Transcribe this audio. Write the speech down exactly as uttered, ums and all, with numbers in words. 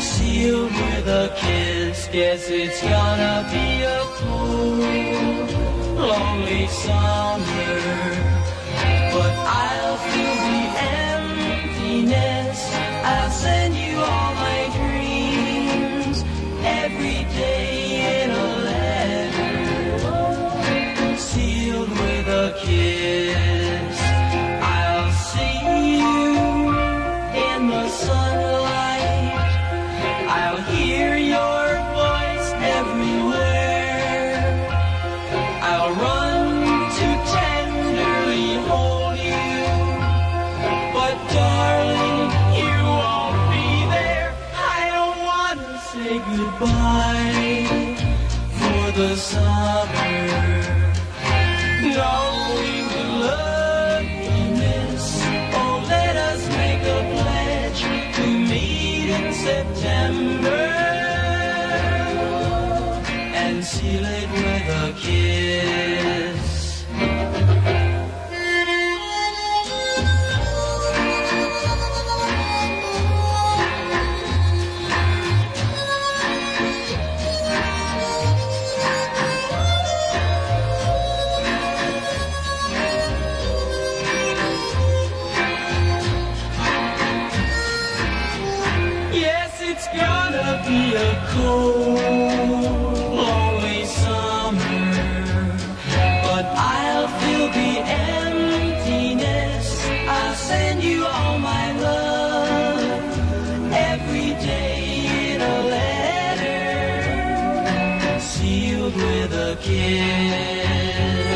sealed with a kiss. Yes, it's gonna be a cold, lonely summer, but I'll fill the emptiness. I'll send you all my dreams every day in a letter, sealed with a kiss. I'll see you in the sunlight. I'll hear your voice everywhere. I'll run to tenderly hold you, but darling, you won't be there. I don't want to say goodbye for the summer, knowing the love you miss. Oh, let us make a pledge to meet in September and seal it with a kiss. Yes, it's gonna be a cold, lonely summer, but I'll fill the emptiness. I'll send you all my love every day in a letter, sealed with a kiss.